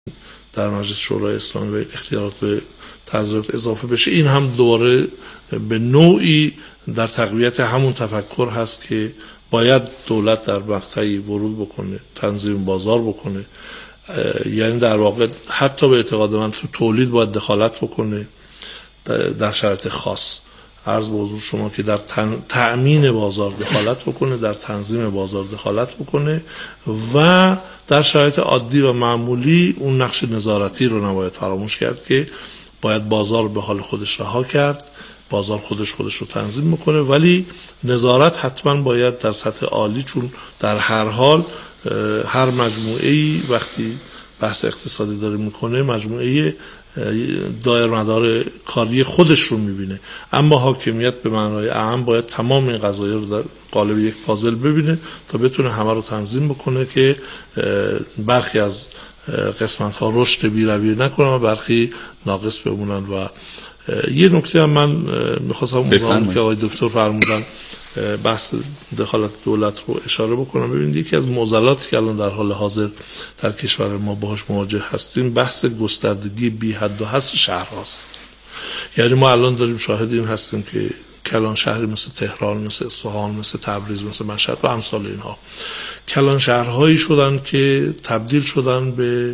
در مجلس شورای اسلامی و اختیارات به تظاهرات اضافه بشه، این هم دوباره به نوعی در تقویت همون تفکر هست که باید دولت در مقطعی ورود بکنه، تنظیم بازار بکنه. یعنی در واقع حتی به اعتقاد من تو تولید باید دخالت بکنه در شرایط خاص. عرض به حضور شما که در تأمین بازار دخالت بکنه، در تنظیم بازار دخالت بکنه و در شرایط عادی و معمولی اون نقش نظارتی رو نباید فراموش کرد که باید بازار به حال خودش رها کرد، بازار خودش رو تنظیم میکنه، ولی نظارت حتما باید در سطح عالی، چون در هر حال هر مجموعه‌ای وقتی بحث اقتصادی داره میکنه مجموعه دایر مدار کاری خودش رو میبینه، اما حاکمیت به معنای اعم باید تمام این قضایا رو در قالب یک پازل ببینه تا بتونه همه رو تنظیم بکنه که برخی از قسمت ها رشد بی‌رویه نکنه و برخی ناقص بمونن. و یه نکته هم من میخواستم اون که آقای دکتر فرمودن بحث دخالت دولت رو اشاره بکنم. ببینید یکی از معضلاتی که الان در حال حاضر در کشور ما باهاش مواجه هستیم بحث گستردگی بی حد و حصر شهرهاست. یعنی ما الان داریم شاهد این هستیم که کلان شهری مثل تهران، مثل اصفهان، مثل تبریز، مثل مشهد و امثال اینها کلان شهرهایی شدن که تبدیل شدن به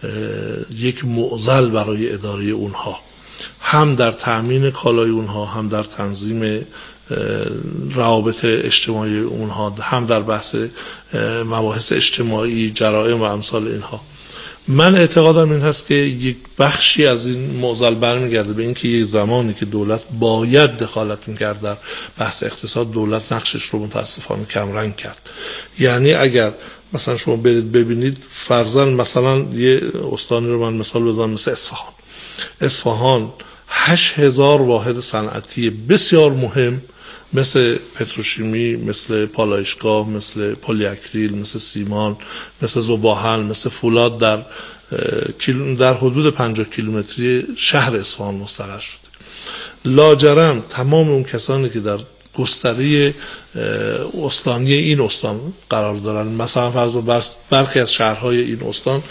یک معضل برای اداره اونها، هم در تأمین کالای اونها، هم در تنظیم روابط اجتماعی اونها، هم در بحث مباحث اجتماعی، جرائم و امثال اینها. من اعتقادم این هست که یک بخشی از این معضل برمیگرده به اینکه یک زمانی که دولت باید دخالت میکرد در بحث اقتصاد، دولت نقشش رو متاسفانه کمرنگ کرد. یعنی اگر مثلا شما برید ببینید فرضاً مثلا یه استانی رو من مثال بزنم مثل اصفهان 8000 واحد صنعتی بسیار مهم مثل پتروشیمی، مثل پالایشگاه، مثل پلیاکریل، مثل سیمان، مثل ذوباهن، مثل فولاد در حدود 50 کیلومتری شهر اصفهان مستقر شده. لاجرم تمام اون کسانی که در گستره استانی این استان قرار دارن، مثلا فرض برخی از شهرهای این استان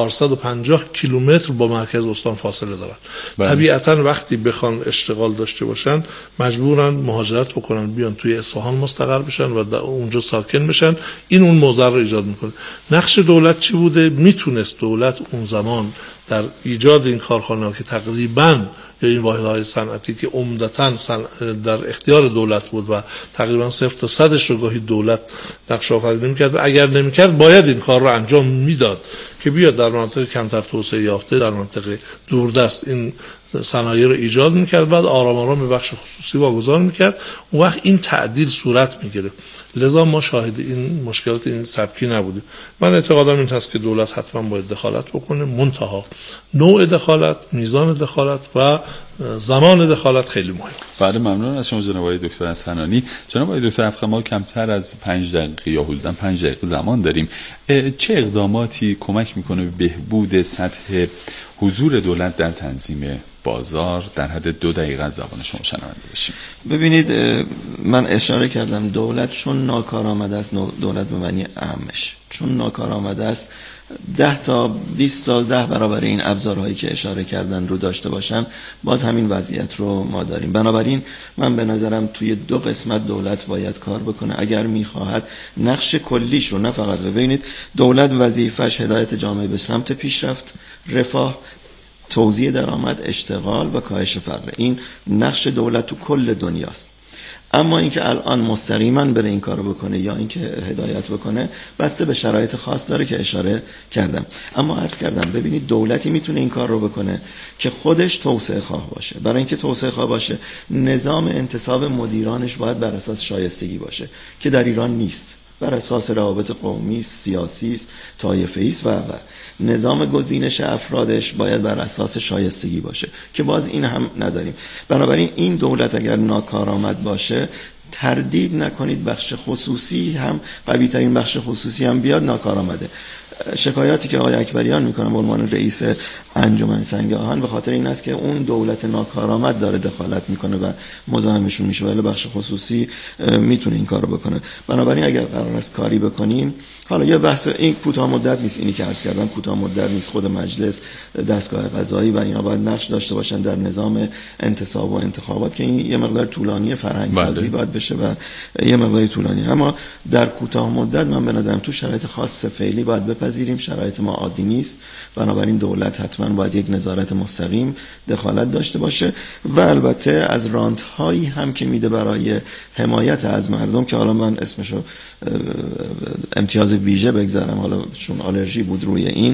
450 کیلومتر با مرکز استان فاصله دارن. طبیعتا وقتی بخوان اشتغال داشته باشن مجبورن مهاجرت بکنن، بیان توی اصفهان مستقر بشن و اونجا ساکن بشن. این اون موضوع رو ایجاد میکنه. نقش دولت چی بوده؟ میتونست دولت اون زمان در ایجاد این کارخانه‌ها که تقریباً یا این واحدهای صنعتی که عمدتاً در اختیار دولت بود و تقریباً 0 تا 100 رو گاهی دولت نقش آفرینی می‌کرد و اگر نمی‌کرد باید این کار رو انجام میداد که بیاد در مناطق کمتر توسعه یافته، در مناطق دوردست این صنایع رو ایجاد می‌کرد، بعد آرام آرام به بخش خصوصی واگذار می‌کرد. اون وقت این تعدیل صورت می‌گرفت. لذا ما شاهد این مشکلات این سبکی نبودیم. من اعتقادم این هست که دولت حتما باید دخالت بکنه، منتها نوع دخالت، میزان دخالت و زمان دخالت خیلی مهمه. بله، ممنون از شما جناب آقای دکتر اصفهانی. جناب آقای دکتر افخم، ما کمتر از 5 دقیقه یا حدوداً 5 دقیقه زمان داریم. چه اقداماتی کمک میکنه به بهبود سطح حضور دولت در تنظیم بازار؟ در حد 2 دقیقه از زبان شما شنونده باشیم. ببینید، من اشاره کردم دولت چون ناکارآمد است، دولت به معنی اعمش چون ناکارآمد است 10 تا 20 تا 10 برابر این ابزارهایی که اشاره کردن رو داشته باشن، باز همین وضعیت رو ما داریم. بنابراین من به نظرم توی 2 قسمت دولت باید کار بکنه اگر میخواهد نقش کلیش رو، نه فقط ببینید دولت وظیفش هدایت جامعه به سمت پیشرفت، رفاه، توزیع درآمد، اشتغال و کاهش فقر. این نقش دولت تو کل دنیاست. اما اینکه الان مستقیما بره این کارو بکنه یا اینکه هدایت بکنه بسته به شرایط خاص داره که اشاره کردم. اما عرض کردم ببینید دولتی میتونه این کار رو بکنه که خودش توسعه خواه باشه. برای اینکه توسعه خواه باشه نظام انتصاب مدیرانش باید بر اساس شایستگی باشه که در ایران نیست. بر اساس روابط قومی، سیاسی است، طایفه‌ای است و نظام گزینش افرادش باید بر اساس شایستگی باشه که باز این هم نداریم. بنابراین این دولت اگر ناکارآمد باشه تردید نکنید بخش خصوصی هم، قوی ترین بخش خصوصی هم بیاد ناکارآمده. شکایاتی که آقای اکبریان میکنن به عنوان رئیس انجمن سنگ آهن به خاطر این است که اون دولت ناکارآمد داره دخالت میکنه و مزاحمشون میشه، ولی بخش خصوصی میتونه این کارو بکنه. بنابراین اگر قرار است کاری بکنیم، حالا یه بحث این کوتاه مدت نیست، اینی که عرض کردم کوتاه مدت نیست، خود مجلس، دستگاه قضایی و اینا باید نقش داشته باشن در نظام انتصاب و انتخابات که این یه مقدار طولانی فرهنگ سازی باید بشه و یه مقدار طولانی. اما در کوتاه مدت من به نظرم تو شرایط خاص فعلی باید بپذیریم شرایط ما عادی نیست، بنابراین دولت حتما باید یک نظارت مستقیم دخالت داشته باشه و البته از رانت هایی هم که میده برای حمایت از مردم که حالا من اسمشو امتیاز ویژه بگذارم، حالا چون آلرژی بود روی این،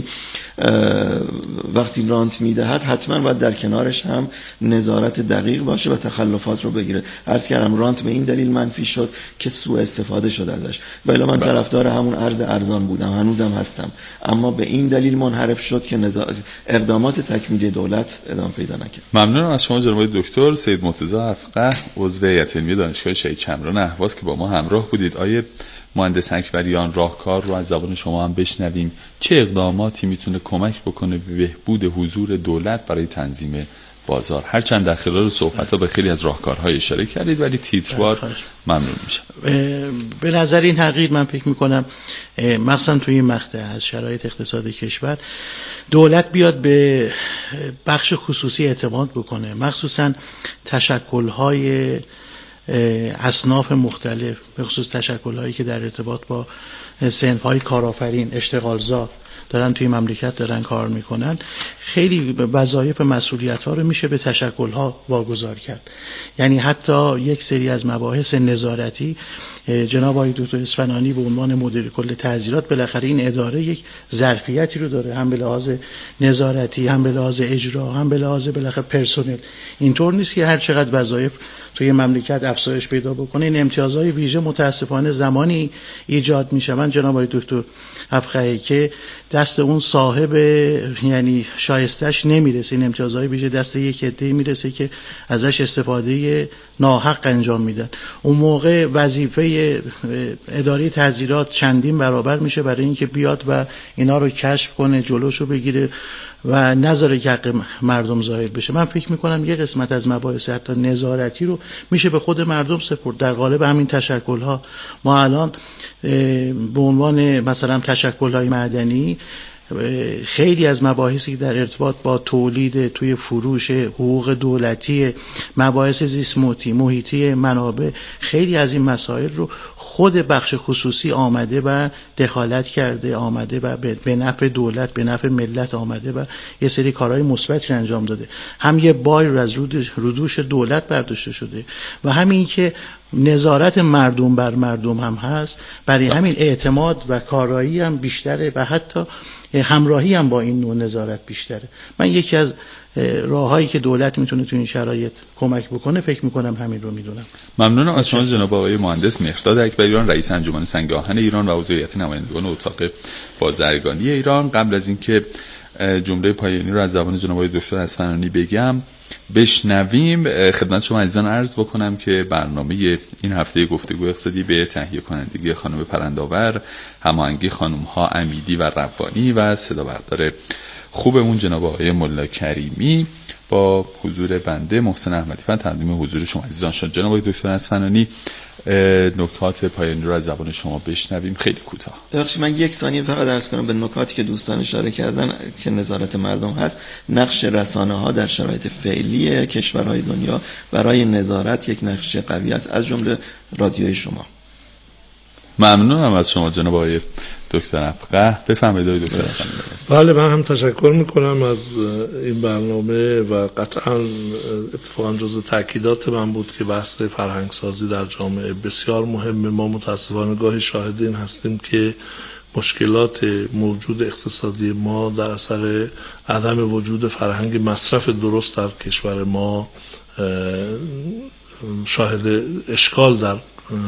وقتی رانت میدهد حتما باید در کنارش هم نظارت دقیق باشه و تخلفات رو بگیره. عرض کردم رانت به این دلیل منفی شد که سوء استفاده شد ازش، ولی من طرفدار همون ارز ارزان بودم، هنوزم هستم، اما به این دلیل منحرف شد که اقدامات تکمیلی دولت ادامه پیدا نکرد. ممنونم از شما جناب دکتر سید مرتضی افقه، عضو هیئت علمی دانشگاه شهید کمران اهواز که با ما همراه بودید. آیه مهندس اکبریان، راهکار رو از زبان شما هم بشنویم. چه اقداماتی میتونه کمک بکنه به بهبود حضور دولت برای تنظیم بازار؟ هرچند در خلال صحبت‌ها به خیلی از راهکارهای اشاره کردید، ولی تیتروار ممنون میشم. به نظر این تغییر من فکر میکنم مخصوصا توی این مقطع از شرایط اقتصاد کشور دولت بیاد به بخش خصوصی اعتماد بکنه، مخصوصا تشکل‌های اصناف مختلف، به خصوص تشکل‌هایی که در ارتباط با صنف‌های کارآفرین، اشتغالزا دارن توی مملکت دارن کار میکنن. خیلی وظایف مسئولیت‌ها رو میشه به تشکل‌ها واگذار کرد. یعنی حتی یک سری از مباحث نظارتی، جناب آقای دکتر اصفهانی به عنوان مدیر کل تعزیرات بالاخره این اداره یک ظرفیتی رو داره، هم به لحاظ نظارتی، هم به لحاظ اجرا، هم به لحاظ بالاخره پرسنل. اینطور نیست که هر چقدر وظایف توی مملکت افزایش پیدا بکنه این امتیازهای ویژه متاسفانه زمانی ایجاد میشه. من جناب آقای دکتر افقهی که دست اون صاحب یعنی شایستش نمیرسه، این امتیازهای ویژه دست یک عده‌ای میرسه که ازش استفاده ناحق انجام میدن. اون موقع وظیفه اداره تعزیرات چندین برابر میشه برای اینکه بیاد و اینا رو کشف کنه، جلوشو بگیره و نذاره که حق مردم ظاهر بشه. من فکر میکنم یه قسمت از مباحث حتی نظارتی رو میشه به خود مردم سپرد. در قالب همین تشکل‌ها ما الان به عنوان مثلا تشکل‌های معدنی خیلی از مباحثی که در ارتباط با تولید، توی فروش، حقوق دولتی، مباحث زیست محیطی، منابع، خیلی از این مسائل رو خود بخش خصوصی آمده و دخالت کرده، آمده و به نفع دولت، به نفع ملت آمده و یه سری کارهای مثبتی انجام داده. هم یه بار رو از رودوش دولت برداشته شده و همین که نظارت مردم بر مردم هم هست، برای همین اعتماد و کارایی هم بیشتره و حتی همراهی هم با این نوع نظارت بیشتره. من یکی از راههایی که دولت میتونه تو این شرایط کمک بکنه فکر میکنم همین رو میدونم. ممنونم از شما جناب آقای مهندس مهرداد اکبریان، رئیس انجمن سنگ آهن ایران و عضو هیئت نمایندگان اتاق بازرگانی ایران. قبل از اینکه جمله پایانی رو از زبان جناب آقای دکتر اصفهانی بگم بشنویم، خدمت شما عزیزان عرض بکنم که برنامه این هفته گفتگو اقتصادی به تهیه کنندگی خانم پرنداور، هماهنگی خانم ها امیدی و ربانی و صدا بردار خوبمون جناب آقای ملا کریمی با حضور بنده محسن احمدی فن تقدیم حضور شما عزیزان شد. جناب آقای دکتر اصفهانی نکات پایانی رو از زبان شما بشنویم خیلی کوتاه. ببخشید من یک ثانیه فقط عرض کنم به نکاتی که دوستان اشاره کردن که نظارت مردم هست. نقش رسانه‌ها در شرایط فعلی کشورهای دنیا برای نظارت یک نقش قوی است، از جمله رادیوی شما. ممنونم از شما جناب آقای دکتر افقه. بفرمایید دکتر اصفهانی. بله، من هم تشکر میکنم از این برنامه و قطعا اتفاقا جز تاکیدات من بود که بحث فرهنگسازی در جامعه بسیار مهمه. ما متاسفانه گاهی شاهد این هستیم که مشکلات موجود اقتصادی ما در اثر عدم وجود فرهنگ مصرف درست در کشور ما شاهد اشکال در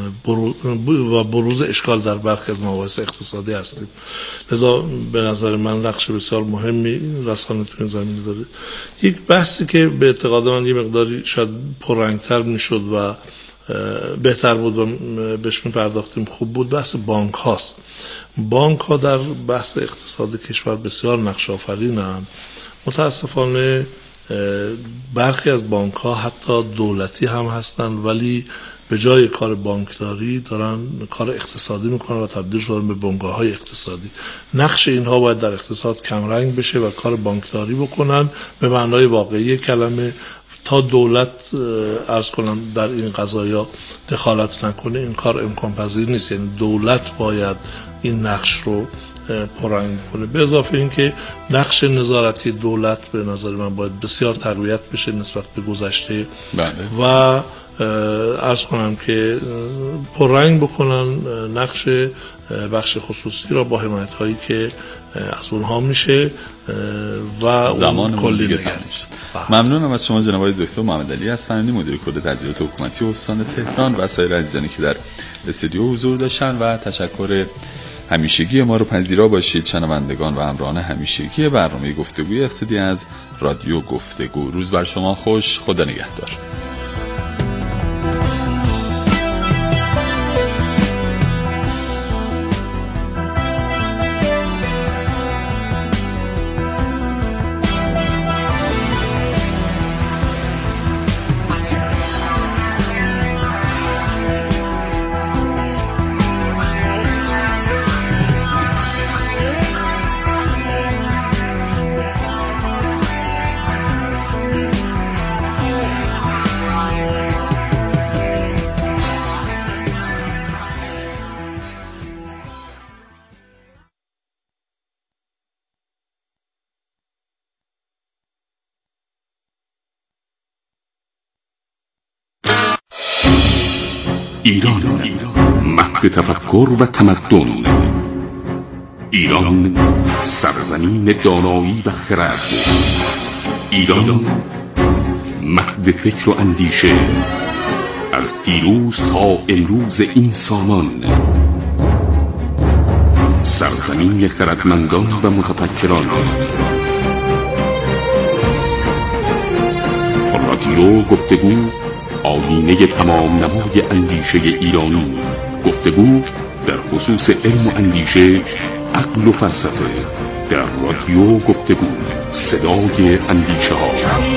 بروز اشکال در برخی از مباحث اقتصادی هستیم. لذا به نظر من نقش بسیار مهمی رسانه تو این زمینه داره. یک بحثی که به اعتقاد من یه مقداری شاید پررنگتر میشد و بهتر بود و بهش می‌پرداختیم خوب بود، بحث بانک هاست. بانک ها در بحث اقتصاد کشور بسیار نقش آفرینند. متاسفانه برخی از بانک ها حتی دولتی هم هستن ولی به جای کار بانکداری دارن کار اقتصادی میکنن و تبدیل شدن به بنگاه‌های اقتصادی. نقش اینها باید در اقتصاد کمرنگ بشه و کار بانکداری بکنن به معنای واقعی کلمه. تا دولت عرض کنم در این قضایا دخالت نکنه این کار امکان پذیر نیست. یعنی دولت باید این نقش رو پررنگ کنه. به اضافه اینکه نقش نظارتی دولت به نظر من باید بسیار تقویت بشه نسبت به گذشته. بله. و عرض کنم که پررنگ بکنن نقش بخش خصوصی را با حمایت هایی که از اونها میشه و زمان کلی دیگه نگرد. ممنونم از شما جناب آقای دکتر محمد علی اصفهانی، مدیر کل تظاهرات حکومتی استان تهران و سایر عزیزانی که در استودیو حضور داشتن و تشکر همیشگی ما رو پذیرا باشید شنوندگان و همراهان همیشگی برنامه گفتگوی اقتصادی از رادیو گفتگو. روز بر شما خوش، خدا نگهدار. ایران مهد تفکر و تمدن، ایران سرزمین دانایی و خرد، ایران مهد فکر و اندیشه از دیروز تا امروز این سامان، سرزمین خردمندان و متفکران. رادیو گفتگو آیینه تمام نمای اندیشه ایرانی. گفتگو در خصوص علم و اندیشه، عقل و فلسفه در رادیو گفتگو، صدای اندیشه ها.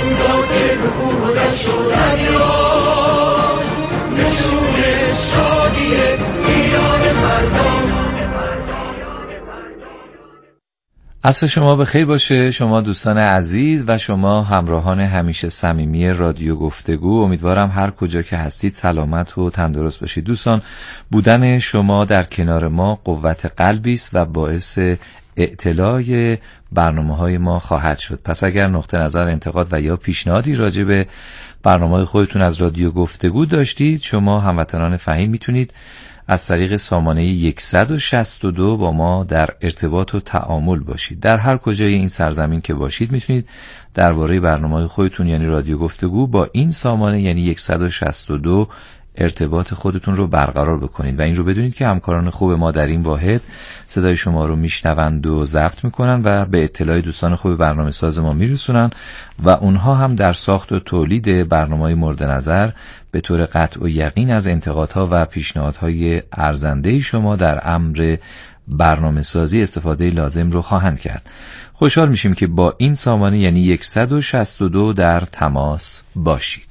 عصر شما بخیر باشه شما دوستان عزیز و شما همراهان همیشه صمیمی رادیو گفتگو. امیدوارم هر کجا که هستید سلامت و تندرست باشید. دوستان، بودن شما در کنار ما قوت قلبی است و باعث اطلاع برنامه‌های ما خواهد شد. پس اگر نقطه نظر، انتقاد و یا پیشنهادی راجع به برنامه‌های خودتون از رادیو گفتگو داشتید، شما هموطنان فهیم میتونید از طریق سامانه 162 با ما در ارتباط و تعامل باشید. در هر کجای این سرزمین که باشید میتونید درباره برنامه‌های خودتون یعنی رادیو گفتگو با این سامانه یعنی 162 ارتباط خودتون رو برقرار بکنید و این رو بدونید که همکاران خوب ما در این واحد صدای شما رو میشنوند و ضبط میکنن و به اطلاع دوستان خوب برنامه ساز ما میرسونن و اونها هم در ساخت و تولید برنامه‌های مورد نظر به طور قطع و یقین از انتقادها و پیشنهادهای ارزنده شما در امر برنامه سازی استفاده لازم رو خواهند کرد. خوشحال میشیم که با این سامانه یعنی 162 در تماس باشید.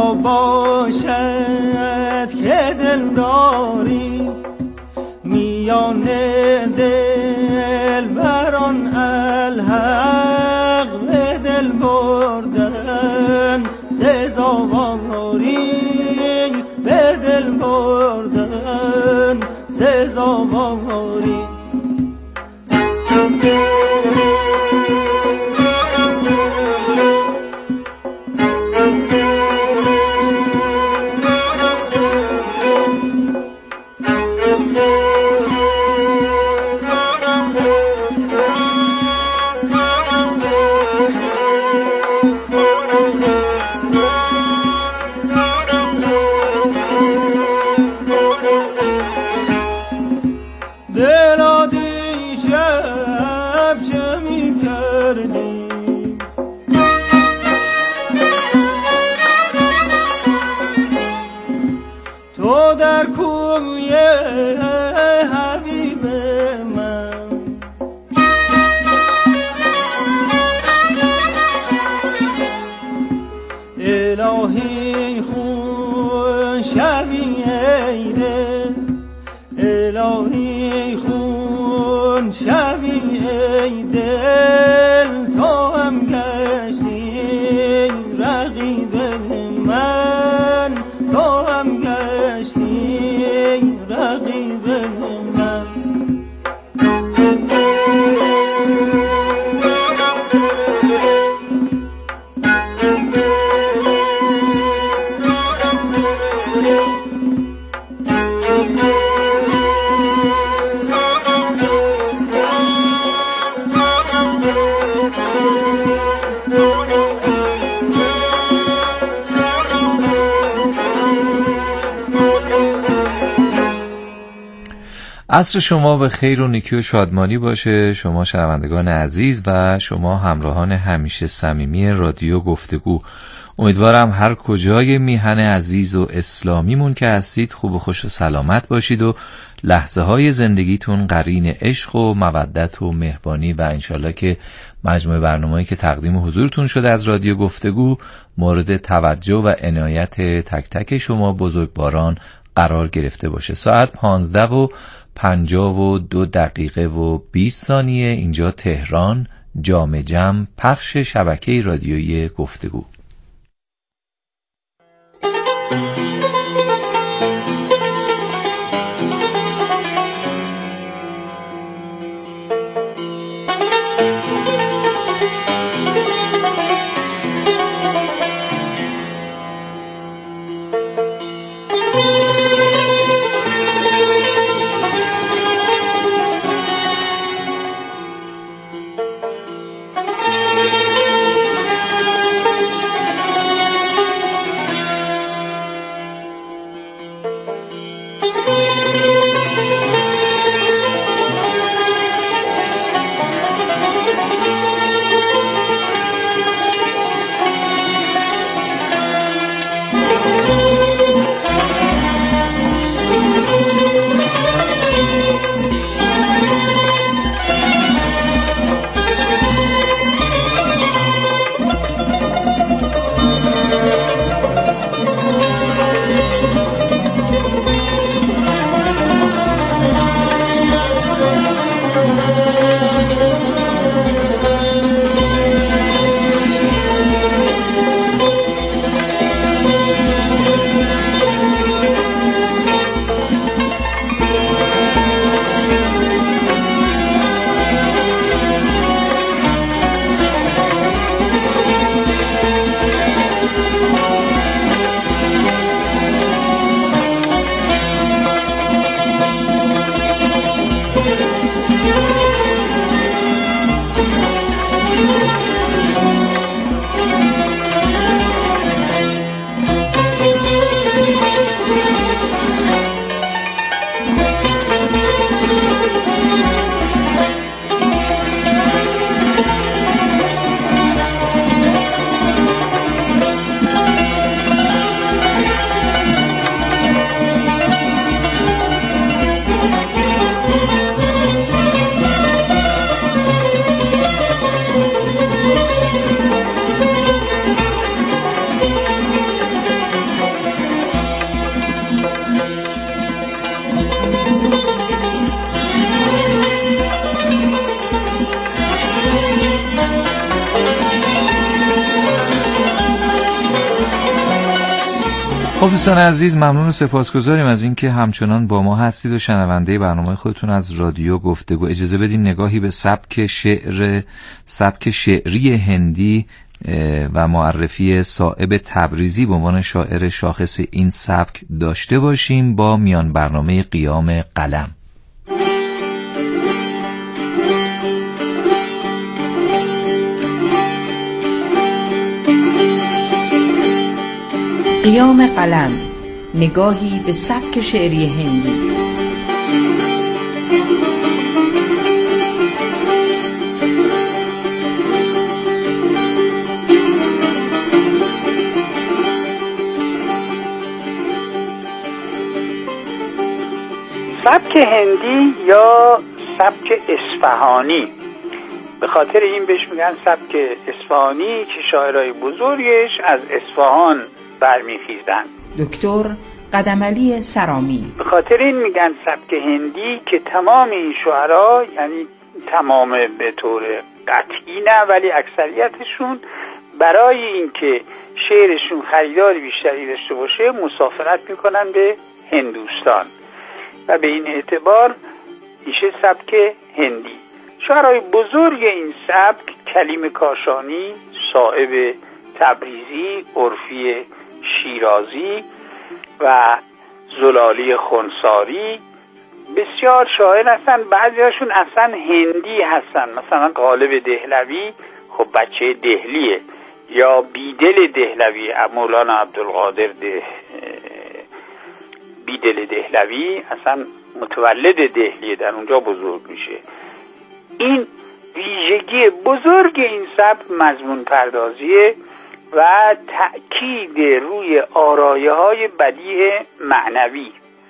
را باشد که دلداری میان دل بران الحق به دل بردن سزاواری به دل بردن سزاواری الهی خون شوی ای دل الهی خون شوی ای دل تا هم گشتی رقیب من تا هم گشتی رقیب من عصر شما به خیر و نیکی و شادمانی باشه، شما شنوندگان عزیز و شما همراهان همیشه صمیمی رادیو گفتگو. امیدوارم هر کجای میهن عزیز و اسلامیمون که هستید خوب و خوش و سلامت باشید و لحظه های زندگیتون قرین عشق و مودت و مهربانی و انشالله که مجموع برنامه‌ای که تقدیم حضورتون شده از رادیو گفتگو مورد توجه و عنایت تک تک شما بزرگواران قرار گرفته باشه. ساعت 15:52 اینجا تهران، جام جم، پخش شبکه رادیویی گفتگو. خب دوستان عزیز، ممنون و سپاسگزاریم از اینکه همچنان با ما هستید و شنونده برنامه خودتون از رادیو گفتگو. اجازه بدین نگاهی به سبک شعری هندی و معرفی صائب تبریزی به عنوان شاعر شاخص این سبک داشته باشیم با میان برنامه قیام قلم. قیام قلم، نگاهی به سبک شعری هندی. سبک هندی یا سبک اصفهانی، به خاطر این بهش میگن سبک اصفهانی که شاعرای بزرگش از اصفهان برمیخیزن. دکتر قدمعلی سرامی. به خاطر این میگن سبک هندی که تمام این شعرا، یعنی تمام به طور قطعی نه ولی اکثریتشون، برای اینکه شعرشون خریدار بیشتری داشته باشه مسافرت میکنن به هندوستان و به این اعتبار میشه سبک هندی. شاعرای بزرگ این سبک کلیم کاشانی، صائب تبریزی، عرفی شیرازی و زلالی خنساری بسیار شاعر هستن. بعضیاشون اصلا هندی هستن، مثلا غالب دهلوی خب بچه دهلیه، یا بیدل دهلوی، مولانا عبدالقادر بیدل دهلوی اصلا متولد دهلیه، در اونجا بزرگ میشه. این ویژگی بزرگ این سبک مضمون پردازیه و تأکید روی آرایه های بدیع معنوی.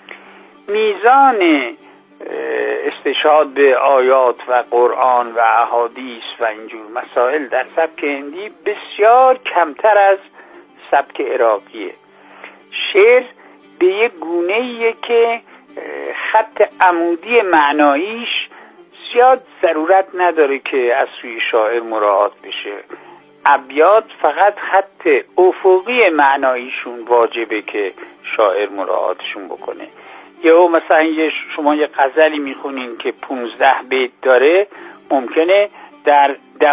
میزان استشهاد به آیات و قرآن و احادیث و اینجور مسائل در سبک هندی بسیار کمتر از سبک عراقیه. شعر به یک گونه‌ایه که خط عمودی معناییش زیاد ضرورت نداره که از سوی شاعر مراعات بشه. ابیات فقط خط افقی معناییشون واجبه که شاعر مراعاتشون بکنه. یا مثلا شما یه غزلی میخونین که 15 بیت داره، ممکنه در 12-13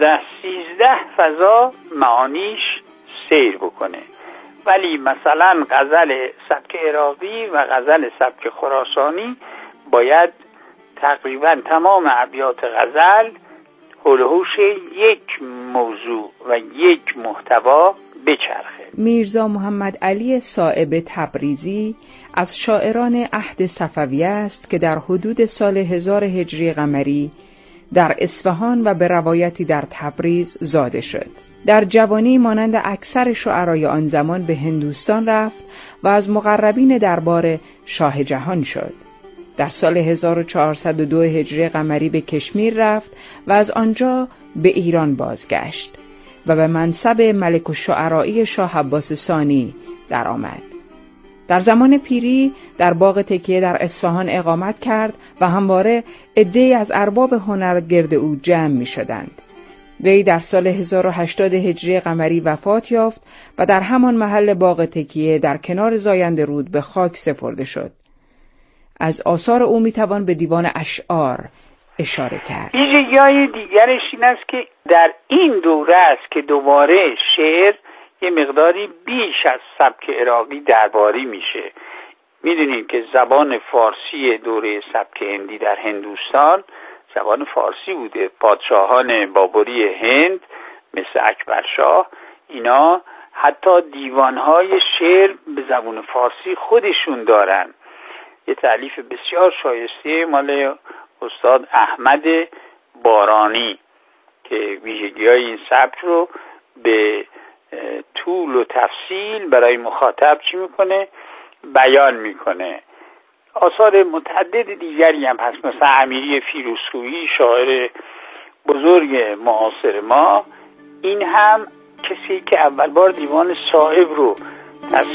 فضا معانیش سیر بکنه، ولی مثلا غزل سبک عراقی و غزل سبک خراسانی باید تقریبا تمام ابیات غزل حول و حوش یک موضوع و یک محتوا بچرخه. میرزا محمد علی صائب تبریزی از شاعران عهد صفوی است که در حدود سال 1000 هجری قمری در اصفهان و به روایتی در تبریز زاده شد. در جوانی مانند اکثر شعرای آن زمان به هندوستان رفت و از مقربین دربار شاه جهان شد. در سال 1402 هجری قمری به کشمیر رفت و از آنجا به ایران بازگشت و به منصب ملک الشعراء شاه عباس ثانی درآمد. در زمان پیری در باغ تکیه در اصفهان اقامت کرد و همواره عده‌ای از ارباب هنر گرد او جمع می شدند. وی در سال 1080 هجری قمری وفات یافت و در همان محل باغ تکیه در کنار زاینده رود به خاک سپرده شد. از آثار او میتوان به دیوان اشعار اشاره کرد. ویژگی‌های دیگرش این است که در این دوره است که دوباره شعر یه مقداری بیش از سبک عراقی درباری میشه. میدونید که زبان فارسی دوره سبک هندی در هندوستان زبان فارسی بوده. پادشاهان بابری هند مثل اکبرشاه اینا حتی دیوانهای شعر به زبان فارسی خودشون دارن. یه تألیف بسیار شایسته مال استاد احمد بارانی که ویژگی‌های این سبک رو به طول و تفصیل برای مخاطب چی میکنه؟ بیان میکنه. آثار متعدد دیگری هم هست، مثلا امیری فیروزکویی شاعر بزرگ معاصر ما، این هم کسی که اول بار دیوان صائب رو